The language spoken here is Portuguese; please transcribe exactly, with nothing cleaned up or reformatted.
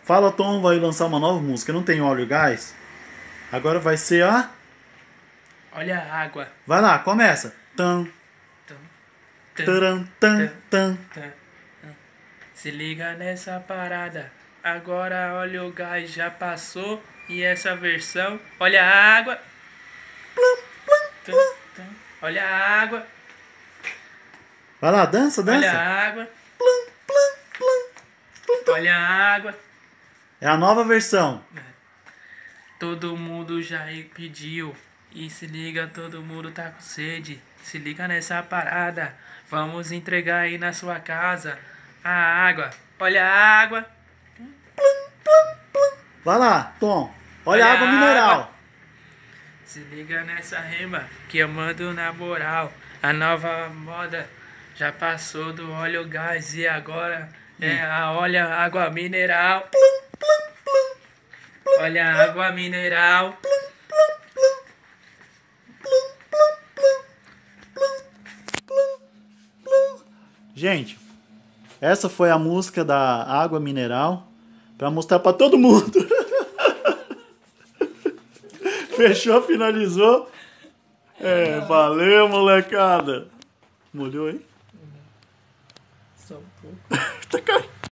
Fala Tom vai lançar uma nova música, não tem óleo e gás? Agora vai ser a... Olha a água. Vai lá, começa. Tan, Tum, tum, taran, tan, tum, tan. tum. Se liga nessa parada. Agora olha o gás já passou. E essa versão. Olha a água. Tum, tum. Olha a água. Vai lá, dança, Olha dança. a água. Olha a água. É a nova versão. Todo mundo já pediu. E se liga, todo mundo tá com sede. Se liga nessa parada. Vamos entregar aí na sua casa a água. Olha a água. Vai lá, Tom. Olha a Olha água a água. mineral. Se liga nessa rima que eu mando na moral. A nova moda já passou do óleo gás e agora é a olha água mineral. Olha a água mineral. Gente, essa foi a música da água mineral pra mostrar pra todo mundo. Fechou, finalizou. É, valeu, molecada. Molhou, hein? Só um pouco. Tá caindo.